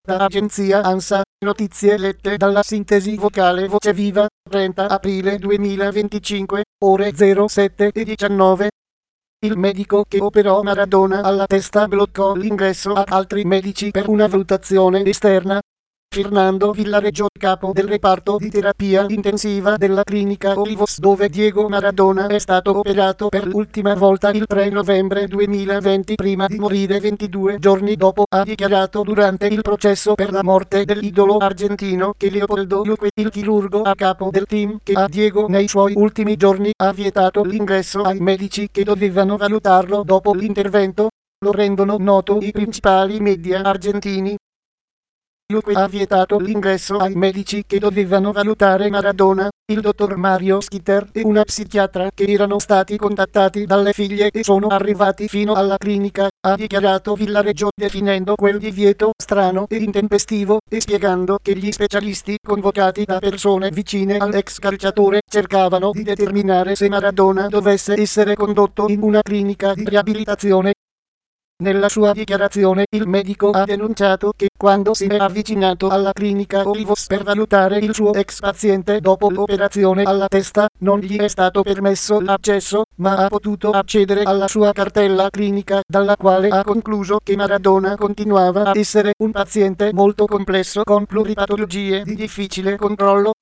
Da agenzia ANSA, notizie lette dalla sintesi vocale Voce Viva, 30 aprile 2025, ore 07:19. Il medico che operò Maradona alla testa bloccò l'ingresso ad altri medici per una valutazione esterna. Fernando Villareggio, capo del reparto di terapia intensiva della clinica Olivos dove Diego Maradona è stato operato per l'ultima volta il 3 novembre 2020 prima di morire 22 giorni dopo, ha dichiarato durante il processo per la morte dell'idolo argentino che Leopoldo Luque, il chirurgo a capo del team che a Diego nei suoi ultimi giorni ha vietato l'ingresso ai medici che dovevano valutarlo dopo l'intervento. Lo rendono noto i principali media argentini. Luque ha vietato l'ingresso ai medici che dovevano valutare Maradona, il dottor Mario Schitter e una psichiatra che erano stati contattati dalle figlie e sono arrivati fino alla clinica, ha dichiarato Villareggio definendo quel divieto strano e intempestivo e spiegando che gli specialisti convocati da persone vicine all'ex calciatore cercavano di determinare se Maradona dovesse essere condotto in una clinica di riabilitazione. Nella sua dichiarazione il medico ha denunciato che quando si è avvicinato alla clinica Olivos per valutare il suo ex paziente dopo l'operazione alla testa, non gli è stato permesso l'accesso, ma ha potuto accedere alla sua cartella clinica, dalla quale ha concluso che Maradona continuava a essere un paziente molto complesso con pluripatologie di difficile controllo.